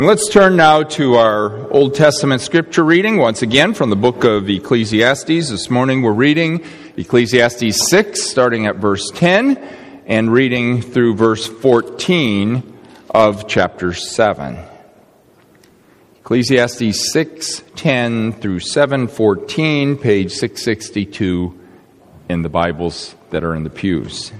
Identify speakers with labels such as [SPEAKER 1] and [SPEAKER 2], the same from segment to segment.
[SPEAKER 1] Let's turn now to our Old Testament scripture reading, once again from the book of Ecclesiastes. This morning we're reading Ecclesiastes 6, starting at verse 10, and reading through verse 14 of chapter 7. Ecclesiastes 6, 10 through 7:14, page 662 in the Bibles that are in the pews.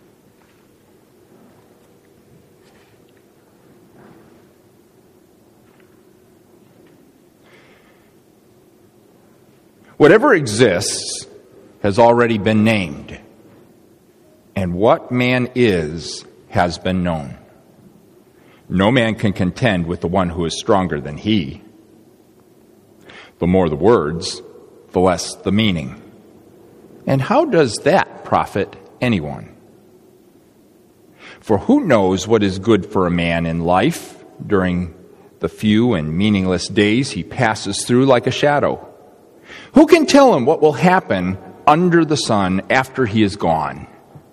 [SPEAKER 1] Whatever exists has already been named, and what man is has been known. No man can contend with the one who is stronger than he. The more the words, the less the meaning. And how does that profit anyone? For who knows what is good for a man in life during the few and meaningless days he passes through like a shadow? Who can tell him what will happen under the sun after he is gone?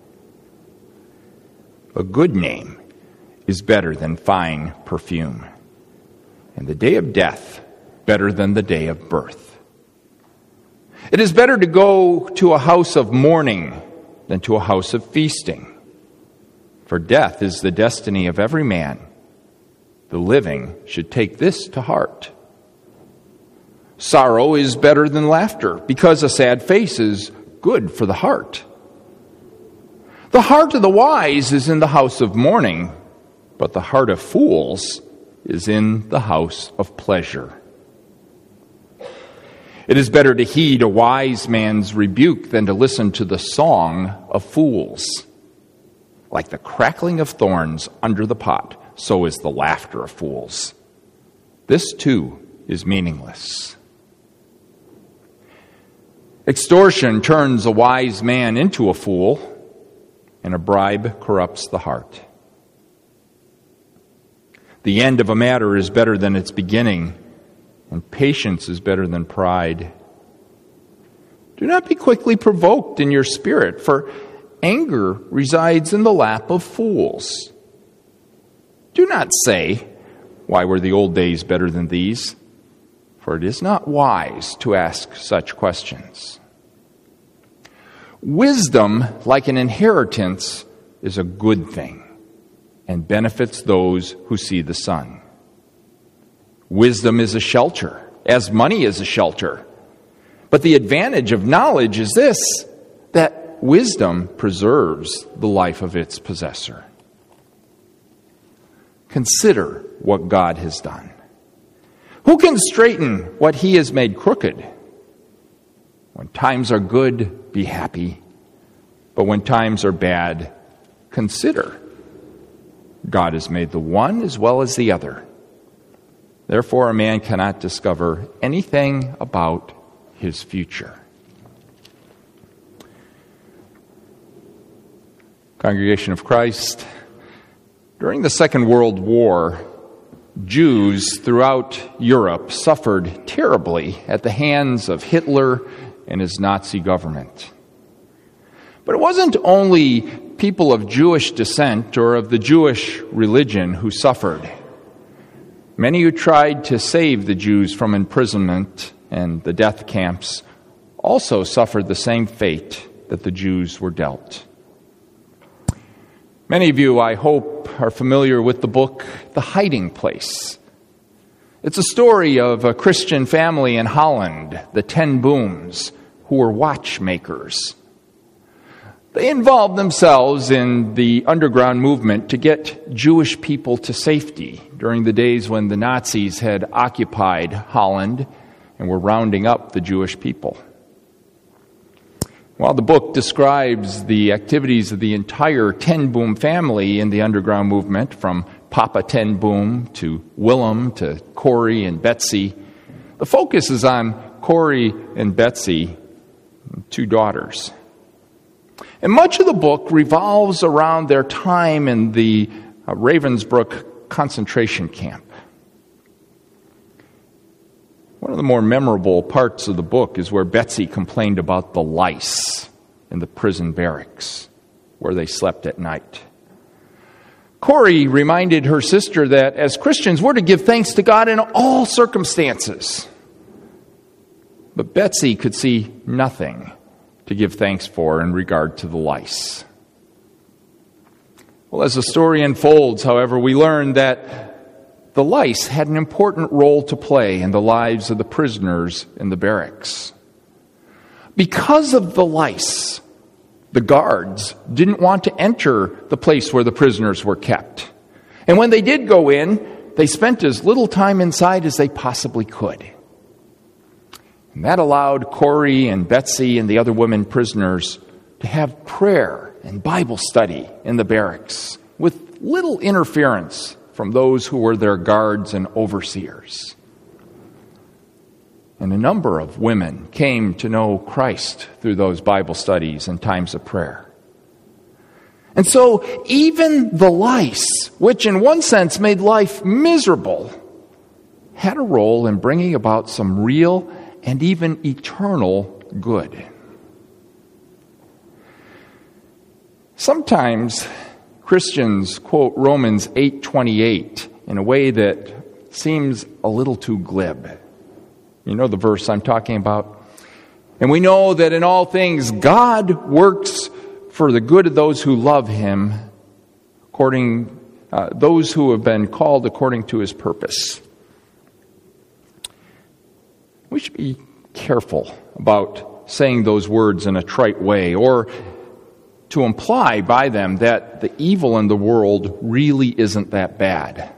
[SPEAKER 1] A good name is better than fine perfume, and the day of death better than the day of birth. It is better to go to a house of mourning than to a house of feasting, for death is the destiny of every man. The living should take this to heart. Sorrow is better than laughter, because a sad face is good for the heart. The heart of the wise is in the house of mourning, but the heart of fools is in the house of pleasure. It is better to heed a wise man's rebuke than to listen to the song of fools. Like the crackling of thorns under the pot, so is the laughter of fools. This too is meaningless. Extortion turns a wise man into a fool, and a bribe corrupts the heart. The end of a matter is better than its beginning, and patience is better than pride. Do not be quickly provoked in your spirit, for anger resides in the lap of fools. Do not say, "Why were the old days better than these?" For it is not wise to ask such questions. Wisdom, like an inheritance, is a good thing and benefits those who see the sun. Wisdom is a shelter, as money is a shelter. But the advantage of knowledge is this, that wisdom preserves the life of its possessor. Consider what God has done. Who can straighten what he has made crooked? When times are good, be happy. But when times are bad, consider. God has made the one as well as the other. Therefore, a man cannot discover anything about his future. Congregation of Christ, during the Second World War, Jews throughout Europe suffered terribly at the hands of Hitler and his Nazi government. But it wasn't only people of Jewish descent or of the Jewish religion who suffered. Many who tried to save the Jews from imprisonment and the death camps also suffered the same fate that the Jews were dealt. Many of you, I hope, are familiar with the book, The Hiding Place. It's a story of a Christian family in Holland, the Ten Booms, who were watchmakers. They involved themselves in the underground movement to get Jewish people to safety during the days when the Nazis had occupied Holland and were rounding up the Jewish people. While the book describes the activities of the entire Ten Boom family in the underground movement, from Papa Ten Boom to Willem to Corey and Betsy, the focus is on Corey and Betsy, two daughters. And much of the book revolves around their time in the Ravensbrück concentration camp. One of the more memorable parts of the book is where Betsy complained about the lice in the prison barracks where they slept at night. Corrie reminded her sister that as Christians, we're to give thanks to God in all circumstances. But Betsy could see nothing to give thanks for in regard to the lice. Well, as the story unfolds, however, we learn that the lice had an important role to play in the lives of the prisoners in the barracks. Because of the lice, the guards didn't want to enter the place where the prisoners were kept. And when they did go in, they spent as little time inside as they possibly could. And that allowed Corrie and Betsy and the other women prisoners to have prayer and Bible study in the barracks with little interference from those who were their guards and overseers. And a number of women came to know Christ through those Bible studies and times of prayer. And so even the lice, which in one sense made life miserable, had a role in bringing about some real and even eternal good. Sometimes Christians quote Romans 8:28 in a way that seems a little too glib. You know the verse I'm talking about. And we know that in all things God works for the good of those who love Him, those who have been called according to His purpose. We should be careful about saying those words in a trite way or to imply by them that the evil in the world really isn't that bad.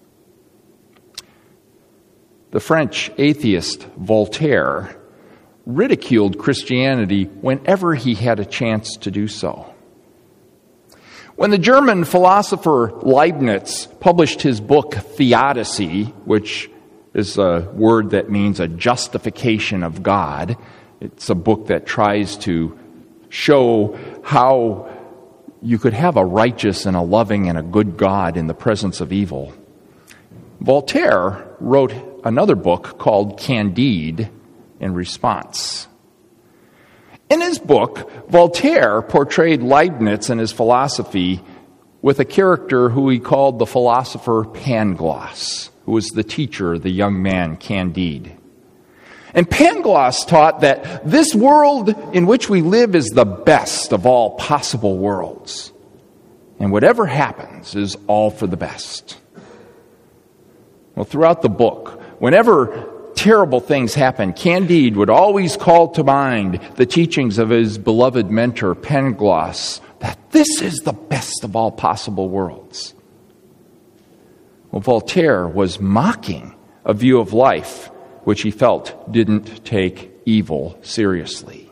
[SPEAKER 1] The French atheist Voltaire ridiculed Christianity whenever he had a chance to do so. When the German philosopher Leibniz published his book Theodicy, which is a word that means a justification of God, it's a book that tries to show how you could have a righteous and a loving and a good God in the presence of evil. Voltaire wrote another book called Candide in response. In his book, Voltaire portrayed Leibniz and his philosophy with a character who he called the philosopher Pangloss, who was the teacher of the young man Candide. And Pangloss taught that this world in which we live is the best of all possible worlds. And whatever happens is all for the best. Well, throughout the book, whenever terrible things happened, Candide would always call to mind the teachings of his beloved mentor, Pangloss, that this is the best of all possible worlds. Well, Voltaire was mocking a view of life which he felt didn't take evil seriously.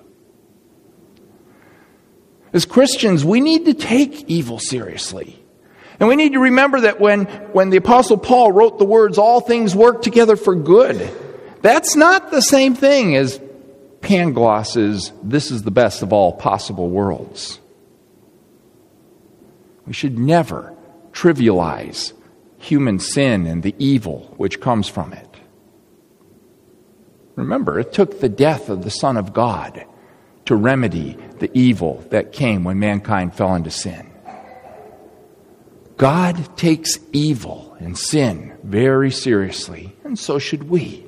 [SPEAKER 1] As Christians, we need to take evil seriously. And we need to remember that when the Apostle Paul wrote the words, all things work together for good, that's not the same thing as Pangloss's, this is the best of all possible worlds. We should never trivialize human sin and the evil which comes from it. Remember, it took the death of the Son of God to remedy the evil that came when mankind fell into sin. God takes evil and sin very seriously, and so should we.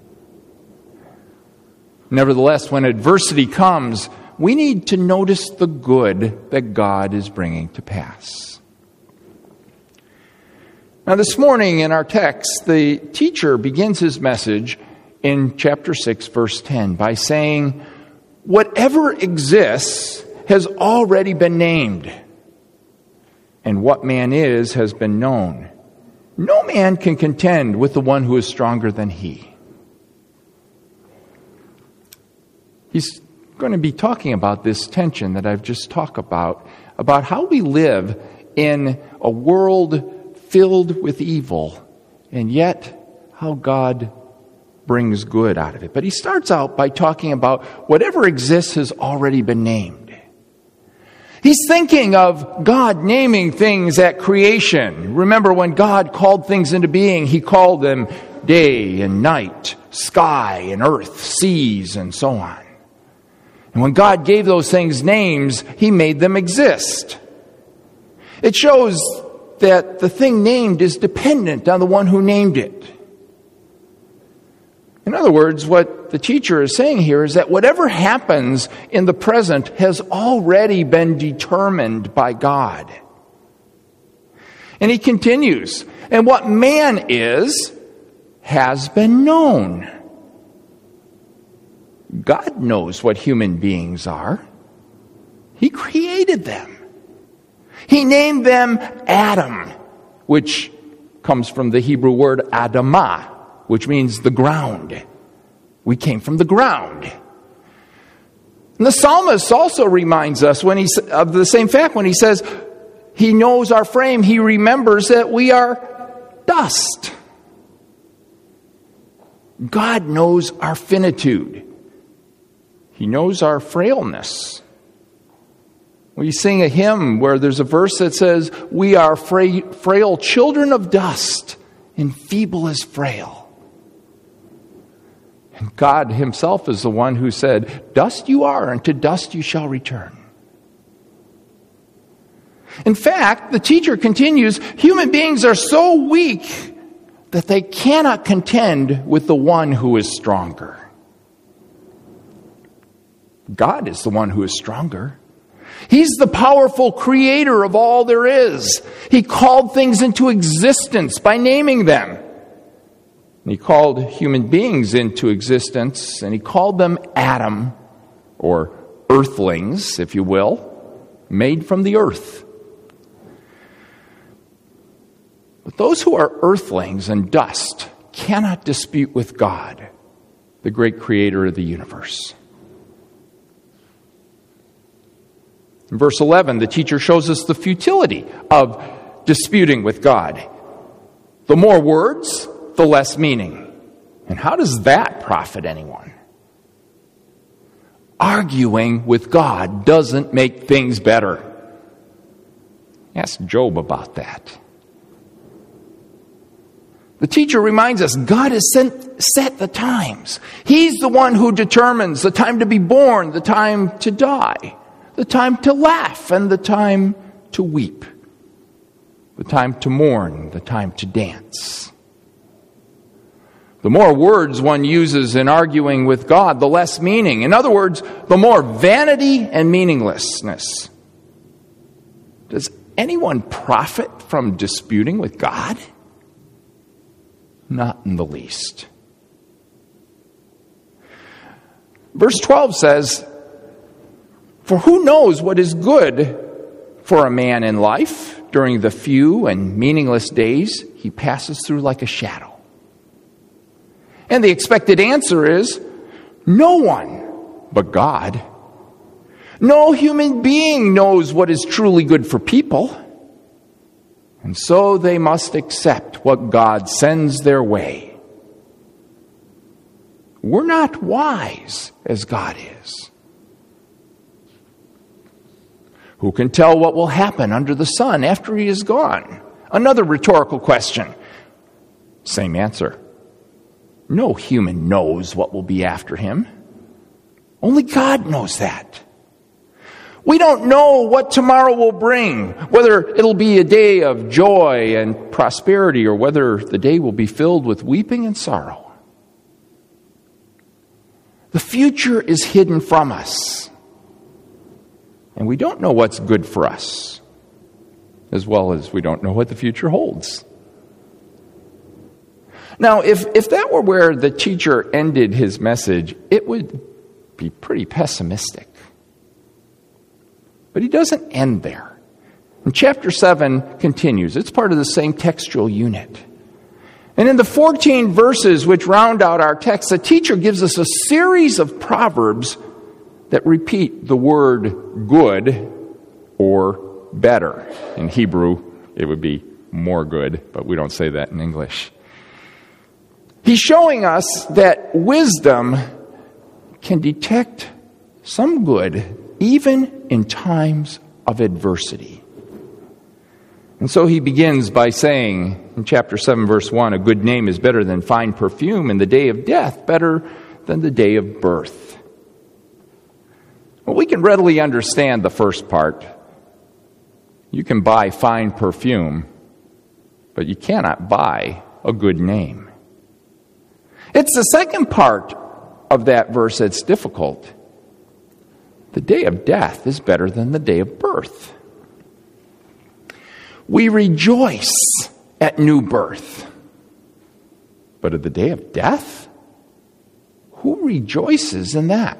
[SPEAKER 1] Nevertheless, when adversity comes, we need to notice the good that God is bringing to pass. Now, this morning in our text, the teacher begins his message in chapter 6, verse 10, by saying, whatever exists has already been named, and what man is has been known. No man can contend with the one who is stronger than he. He's going to be talking about this tension that I've just talked about how we live in a world filled with evil, and yet how God brings good out of it. But he starts out by talking about whatever exists has already been named. He's thinking of God naming things at creation. Remember, when God called things into being, He called them day and night, sky and earth, seas, and so on. And when God gave those things names, He made them exist. It shows that the thing named is dependent on the one who named it. In other words, what the teacher is saying here is that whatever happens in the present has already been determined by God. And he continues, and what man is has been known. God knows what human beings are. He created them. He named them Adam, which comes from the Hebrew word Adamah, which means the ground. We came from the ground. And the psalmist also reminds us of the same fact when he says, he knows our frame, he remembers that we are dust. God knows our finitude. He knows our frailness. We sing a hymn where there's a verse that says, we are frail children of dust, and feeble as frail. And God himself is the one who said, dust you are, and to dust you shall return. In fact, the teacher continues, human beings are so weak that they cannot contend with the one who is stronger. God is the one who is stronger. He's the powerful creator of all there is. He called things into existence by naming them. And he called human beings into existence, and he called them Adam, or earthlings, if you will, made from the earth. But those who are earthlings and dust cannot dispute with God, the great creator of the universe. In verse 11, the teacher shows us the futility of disputing with God. The more words, the less meaning. And how does that profit anyone? Arguing with God doesn't make things better. Ask Job about that. The teacher reminds us God has set the times. He's the one who determines the time to be born, the time to die, the time to laugh, and the time to weep, the time to mourn, the time to dance. The more words one uses in arguing with God, the less meaning. In other words, the more vanity and meaninglessness. Does anyone profit from disputing with God? Not in the least. Verse 12 says, for who knows what is good for a man in life during the few and meaningless days he passes through like a shadow? And the expected answer is, no one but God. No human being knows what is truly good for people. And so they must accept what God sends their way. We're not wise as God is. Who can tell what will happen under the sun after he is gone? Another rhetorical question. Same answer. No human knows what will be after him. Only God knows that. We don't know what tomorrow will bring, whether it'll be a day of joy and prosperity or whether the day will be filled with weeping and sorrow. The future is hidden from us, and we don't know what's good for us, as well as we don't know what the future holds. Now, if that were where the teacher ended his message, it would be pretty pessimistic. But he doesn't end there. And chapter 7 continues. It's part of the same textual unit. And in the 14 verses which round out our text, the teacher gives us a series of proverbs that repeat the word good or better. In Hebrew, it would be more good, but we don't say that in English. He's showing us that wisdom can detect some good even in times of adversity. And so he begins by saying in chapter 7, verse 1, a good name is better than fine perfume, and the day of death better than the day of birth. Well, we can readily understand the first part. You can buy fine perfume but you cannot buy a good name. It's the second part of that verse that's difficult. The day of death is better than the day of birth. We rejoice at new birth. But at the day of death? Who rejoices in that?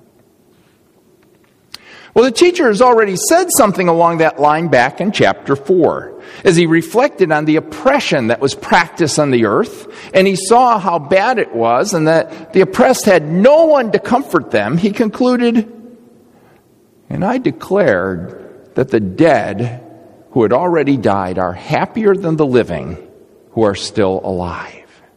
[SPEAKER 1] Well, the teacher has already said something along that line back in chapter 4. As he reflected on the oppression that was practiced on the earth, and he saw how bad it was, and that the oppressed had no one to comfort them, he concluded, "And I declared that the dead who had already died are happier than the living who are still alive."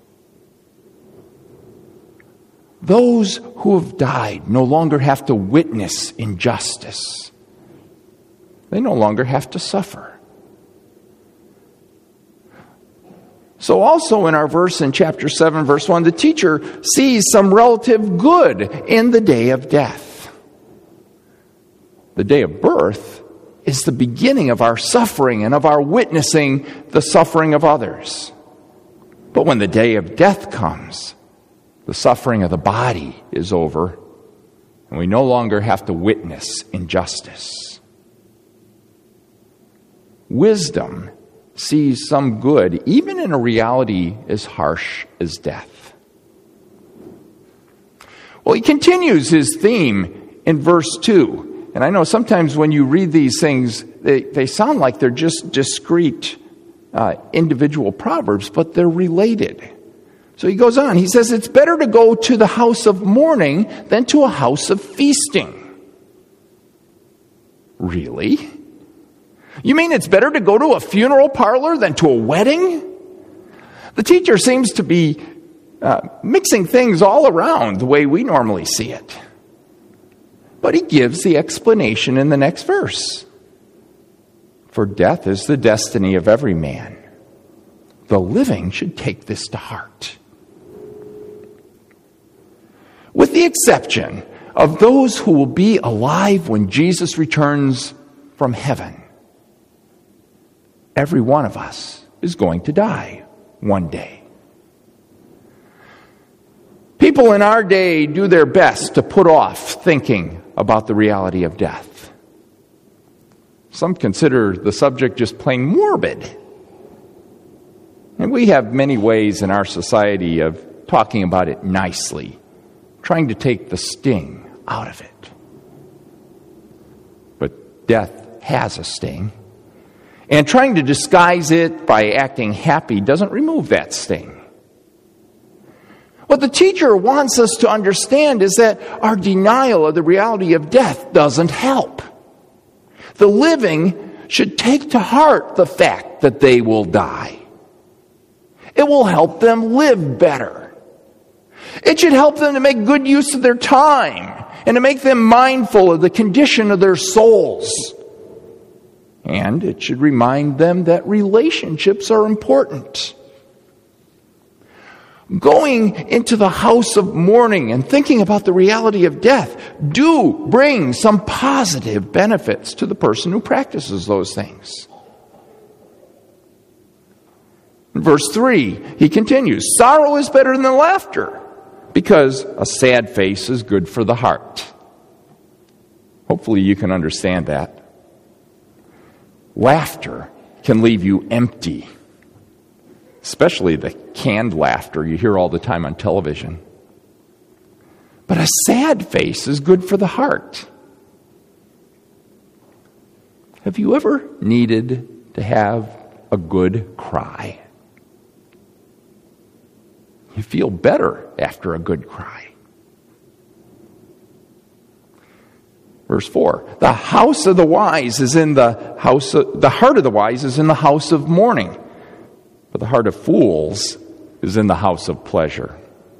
[SPEAKER 1] Those who have died no longer have to witness injustice. They no longer have to suffer. So also in our verse in chapter 7, verse 1, the teacher sees some relative good in the day of death. The day of birth is the beginning of our suffering and of our witnessing the suffering of others. But when the day of death comes, the suffering of the body is over, and we no longer have to witness injustice. Wisdom sees some good, even in a reality as harsh as death. Well, he continues his theme in verse 2. And I know sometimes when you read these things, they sound like they're just discrete individual proverbs, but they're related. So he goes on. He says, "It's better to go to the house of mourning than to a house of feasting." Really? You mean it's better to go to a funeral parlor than to a wedding? The teacher seems to be mixing things all around the way we normally see it. But he gives the explanation in the next verse. "For death is the destiny of every man. The living should take this to heart." With the exception of those who will be alive when Jesus returns from heaven, every one of us is going to die one day. People in our day do their best to put off thinking about the reality of death. Some consider the subject just plain morbid. And we have many ways in our society of talking about it nicely, trying to take the sting out of it. But death has a sting. And trying to disguise it by acting happy doesn't remove that sting. What the teacher wants us to understand is that our denial of the reality of death doesn't help. The living should take to heart the fact that they will die. It will help them live better. It should help them to make good use of their time and to make them mindful of the condition of their souls. And it should remind them that relationships are important. Going into the house of mourning and thinking about the reality of death do bring some positive benefits to the person who practices those things. In verse 3, he continues, "Sorrow is better than laughter, because a sad face is good for the heart." Hopefully you can understand that. Laughter can leave you empty, especially the canned laughter you hear all the time on television. But a sad face is good for the heart. Have you ever needed to have a good cry? You feel better after a good cry. Verse 4, the house of the wise is in the heart of the wise is in the house of mourning, but the heart of fools is in the house of pleasure.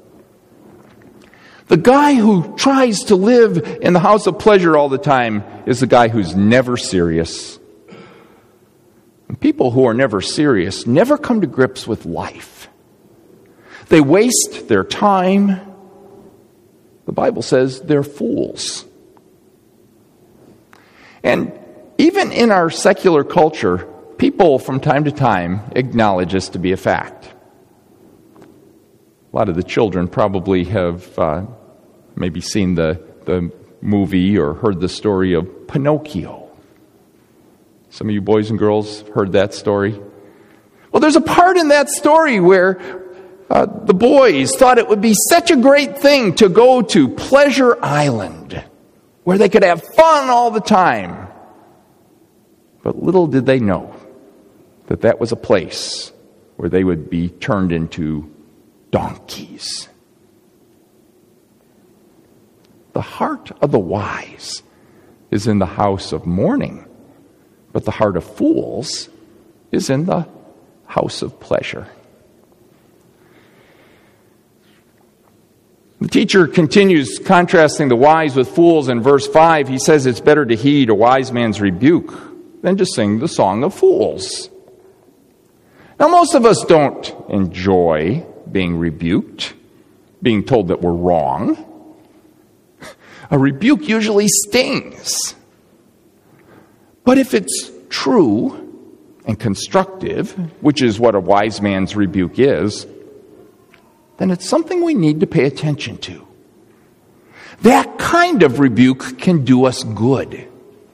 [SPEAKER 1] The guy who tries to live in the house of pleasure all the time is the guy who's never serious. And people who are never serious never come to grips with life. They waste their time. The Bible says they're fools. And even in our secular culture, people from time to time acknowledge this to be a fact. A lot of the children probably have maybe seen the movie or heard the story of Pinocchio. Some of you boys and girls heard that story. Well, there's a part in that story where the boys thought it would be such a great thing to go to Pleasure Island, where they could have fun all the time. But little did they know that that was a place where they would be turned into donkeys. The heart of the wise is in the house of mourning, but the heart of fools is in the house of pleasure. The teacher continues contrasting the wise with fools in verse 5. He says it's better to heed a wise man's rebuke than to sing the song of fools. Now, most of us don't enjoy being rebuked, being told that we're wrong. A rebuke usually stings. But if it's true and constructive, which is what a wise man's rebuke is, then it's something we need to pay attention to. That kind of rebuke can do us good.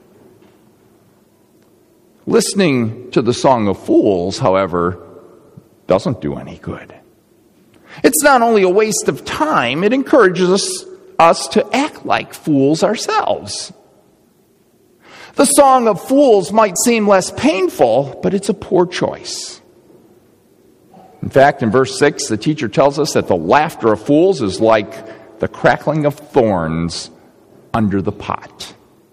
[SPEAKER 1] Listening to the Song of Fools, however, doesn't do any good. It's not only a waste of time, it encourages us to act like fools ourselves. The Song of Fools might seem less painful, but it's a poor choice. In fact, in verse 6, the teacher tells us that the laughter of fools is like the crackling of thorns under the pot.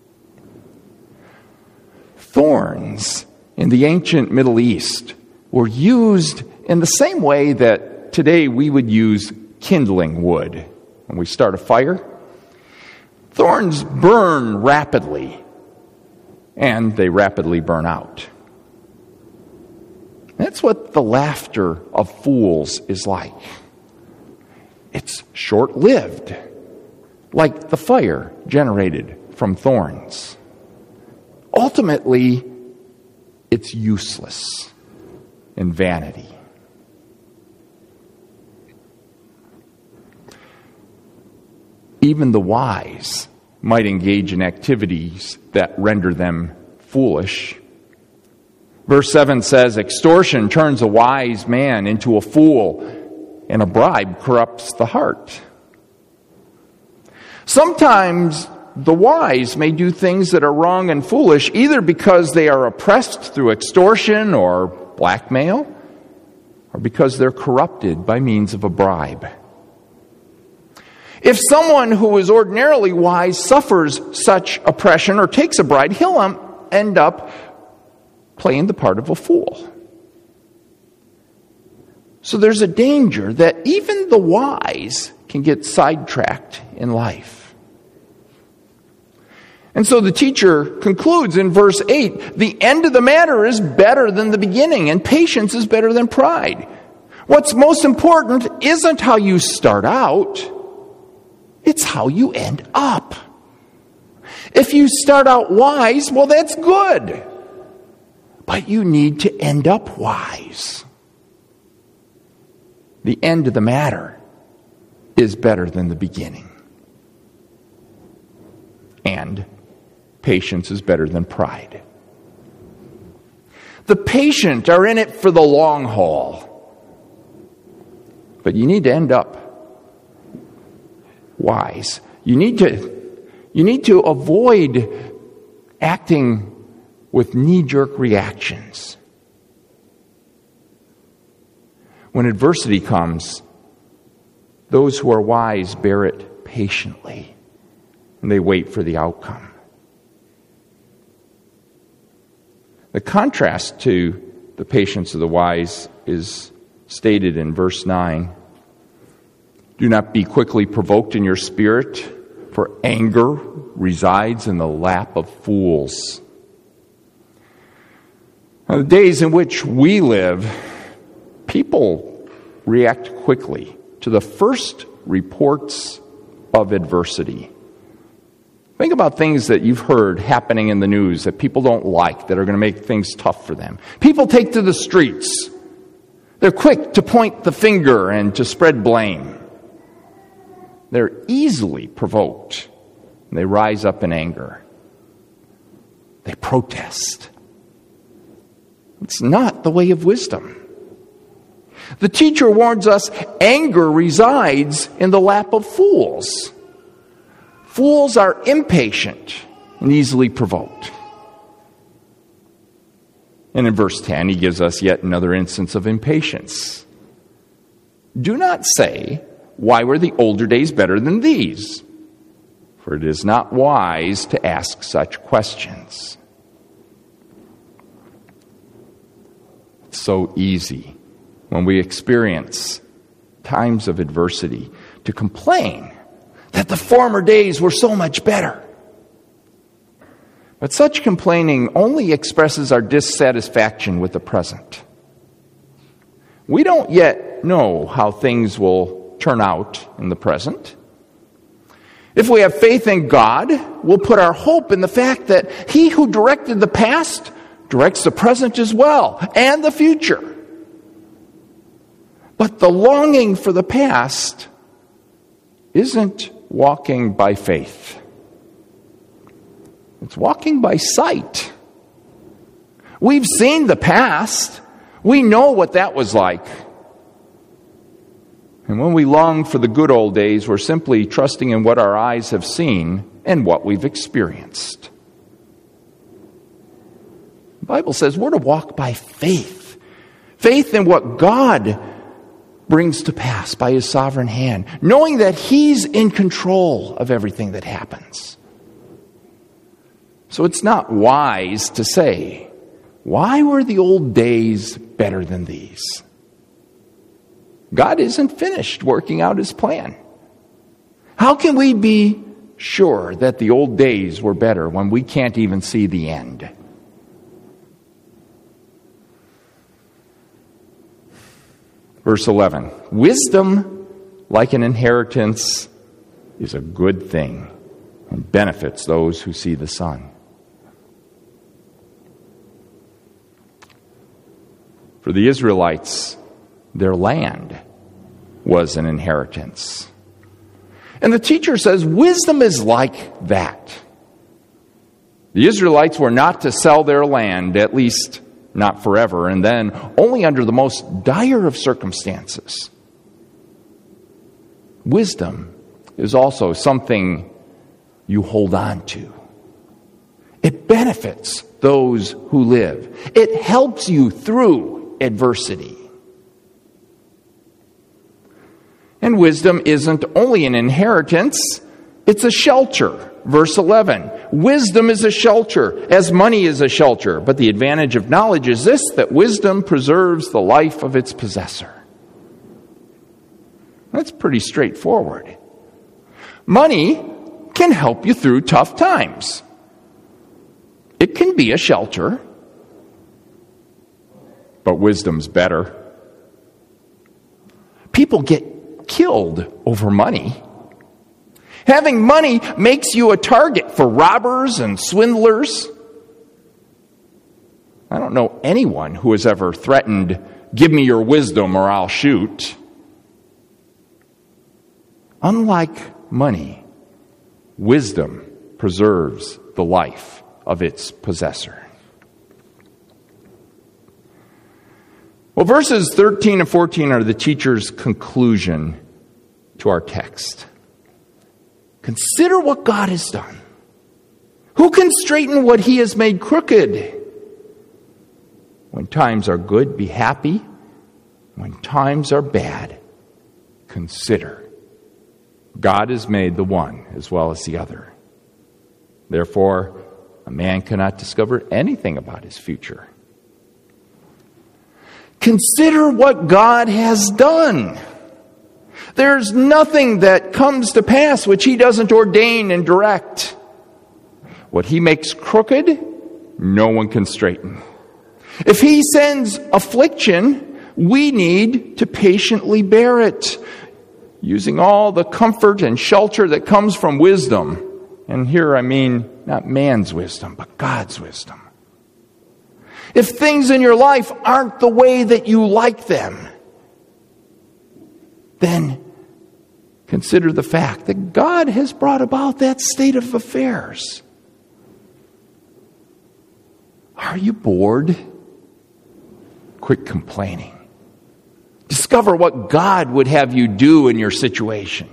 [SPEAKER 1] Thorns in the ancient Middle East were used in the same way that today we would use kindling wood when we start a fire. Thorns burn rapidly, and they rapidly burn out. That's what the laughter of fools is like. It's short-lived, like the fire generated from thorns. Ultimately, it's useless and vanity. Even the wise might engage in activities that render them foolish. Verse 7 says, extortion turns a wise man into a fool, and a bribe corrupts the heart. Sometimes the wise may do things that are wrong and foolish, either because they are oppressed through extortion or blackmail, or because they're corrupted by means of a bribe. If someone who is ordinarily wise suffers such oppression or takes a bribe, he'll end up playing the part of a fool. So there's a danger that even the wise can get sidetracked in life. And so the teacher concludes in verse 8, the end of the matter is better than the beginning, and patience is better than pride. What's most important isn't how you start out, it's how you end up. If you start out wise, well, that's good. But you need to end up wise. The end of the matter is better than the beginning. And patience is better than pride. The patient are in it for the long haul. But you need to end up wise. You need to avoid acting with knee-jerk reactions. When adversity comes, those who are wise bear it patiently, and they wait for the outcome. The contrast to the patience of the wise is stated in verse 9. Do not be quickly provoked in your spirit, for anger resides in the lap of fools. Now, the days in which we live, people react quickly to the first reports of adversity. Think about things that you've heard happening in the news that people don't like, that are going to make things tough for them. People take to the streets. They're quick to point the finger and to spread blame. They're easily provoked. They rise up in anger. They protest. It's not the way of wisdom. The teacher warns us anger resides in the lap of fools. Fools are impatient and easily provoked. And in verse 10, he gives us yet another instance of impatience. Do not say, why were the older days better than these? For it is not wise to ask such questions. It's so easy when we experience times of adversity to complain that the former days were so much better. But such complaining only expresses our dissatisfaction with the present. We don't yet know how things will turn out in the present. If we have faith in God, we'll put our hope in the fact that He who directed the past directs the present as well, and the future. But the longing for the past isn't walking by faith. It's walking by sight. We've seen the past. We know what that was like. And when we long for the good old days, we're simply trusting in what our eyes have seen and what we've experienced. The Bible says we're to walk by faith. Faith in what God brings to pass by His sovereign hand, knowing that He's in control of everything that happens. So it's not wise to say, why were the old days better than these? God isn't finished working out His plan. How can we be sure that the old days were better when we can't even see the end? Verse 11, wisdom, like an inheritance, is a good thing and benefits those who see the sun. For the Israelites, their land was an inheritance. And the teacher says wisdom is like that. The Israelites were not to sell their land, at least not forever, and then only under the most dire of circumstances. Wisdom is also something you hold on to. It benefits those who live. It helps you through adversity. And wisdom isn't only an inheritance, it's a shelter. Verse 11, wisdom is a shelter, as money is a shelter. But the advantage of knowledge is this, that wisdom preserves the life of its possessor. That's pretty straightforward. Money can help you through tough times. It can be a shelter. But wisdom's better. People get killed over money. Having money makes you a target for robbers and swindlers. I don't know anyone who has ever threatened, give me your wisdom or I'll shoot. Unlike money, wisdom preserves the life of its possessor. Well, verses 13 and 14 are the teacher's conclusion to our text. Consider what God has done. Who can straighten what He has made crooked? When times are good, be happy. When times are bad, consider. God has made the one as well as the other. Therefore, a man cannot discover anything about his future. Consider what God has done. There's nothing that comes to pass which He doesn't ordain and direct. What He makes crooked, no one can straighten. If He sends affliction, we need to patiently bear it, using all the comfort and shelter that comes from wisdom and here I mean not man's wisdom, but God's wisdom. If things in your life aren't the way that you like them, then consider the fact that God has brought about that state of affairs. Are you bored? Quit complaining. Discover what God would have you do in your situation.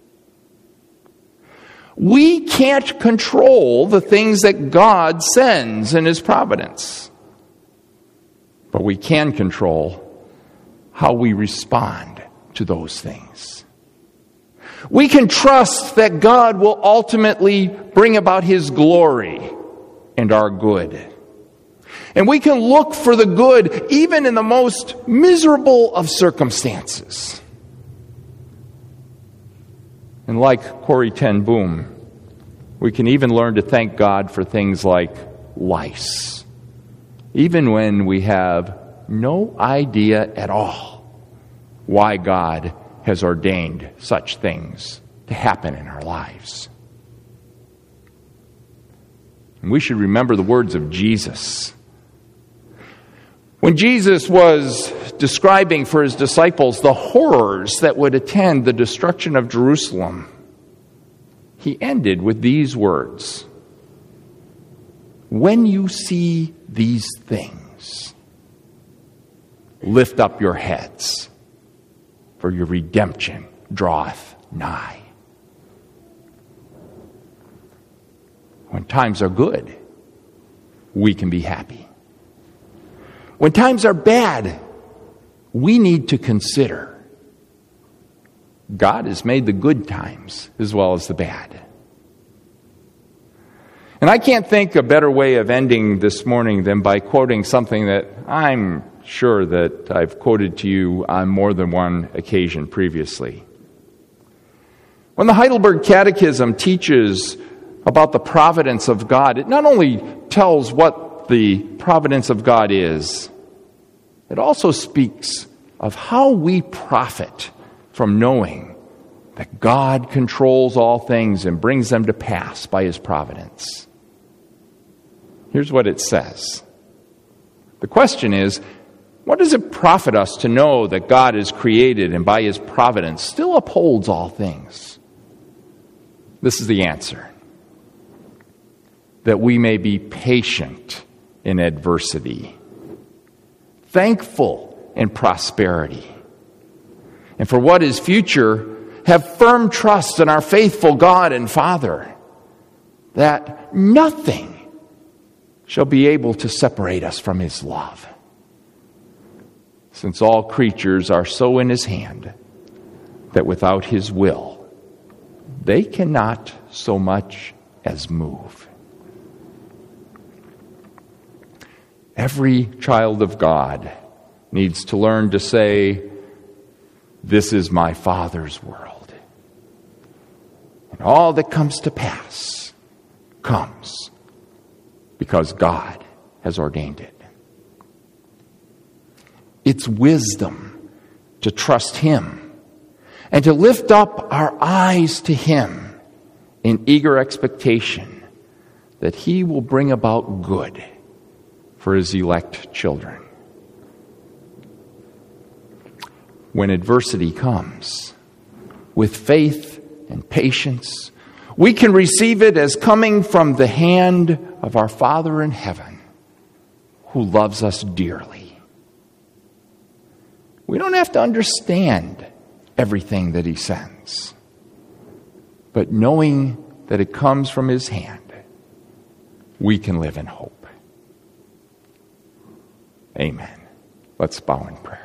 [SPEAKER 1] We can't control the things that God sends in His providence, but we can control how we respond to those things. We can trust that God will ultimately bring about His glory and our good. And we can look for the good even in the most miserable of circumstances. And like Corrie ten Boom, we can even learn to thank God for things like lice, even when we have no idea at all why God has ordained such things to happen in our lives. And we should remember the words of Jesus. When Jesus was describing for His disciples the horrors that would attend the destruction of Jerusalem, He ended with these words: "When you see these things, lift up your heads, for your redemption draweth nigh." When times are good, we can be happy. When times are bad, we need to consider God has made the good times as well as the bad. And I can't think a better way of ending this morning than by quoting something that I'm sure that I've quoted to you on more than one occasion previously. When the Heidelberg Catechism teaches about the providence of God, it not only tells what the providence of God is, it also speaks of how we profit from knowing that God controls all things and brings them to pass by His providence. Here's what it says. The question is, what does it profit us to know that God is created and by His providence still upholds all things? This is the answer. That we may be patient in adversity, thankful in prosperity, and for what is future, have firm trust in our faithful God and Father, that nothing shall be able to separate us from His love, since all creatures are so in His hand that without His will they cannot so much as move. Every child of God needs to learn to say, "This is my Father's world." And all that comes to pass comes because God has ordained it. It's wisdom to trust Him and to lift up our eyes to Him in eager expectation that He will bring about good for His elect children. When adversity comes, with faith and patience, we can receive it as coming from the hand of our Father in heaven, who loves us dearly. We don't have to understand everything that He sends, but knowing that it comes from His hand, we can live in hope. Amen. Let's bow in prayer.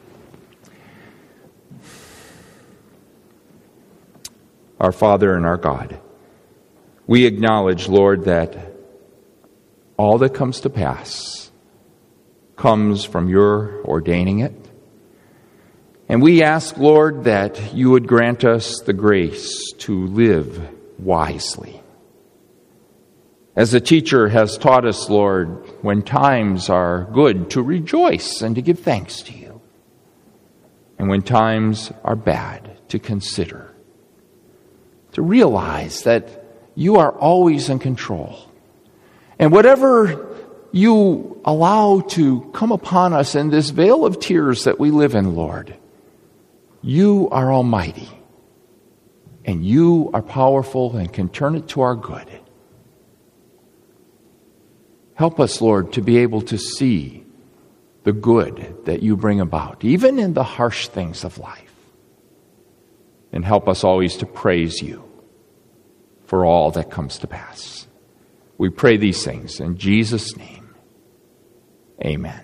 [SPEAKER 1] Our Father and our God, we acknowledge, Lord, that all that comes to pass comes from Your ordaining it. And we ask, Lord, that You would grant us the grace to live wisely. As the teacher has taught us, Lord, when times are good, to rejoice and to give thanks to You. And when times are bad, to consider. To realize that you are always in control. And whatever you allow to come upon us in this vale of tears that we live in, Lord, you are almighty. And you are powerful and can turn it to our good. Help us, Lord, to be able to see the good that you bring about, even in the harsh things of life. And help us always to praise you for all that comes to pass. We pray these things in Jesus' name. Amen.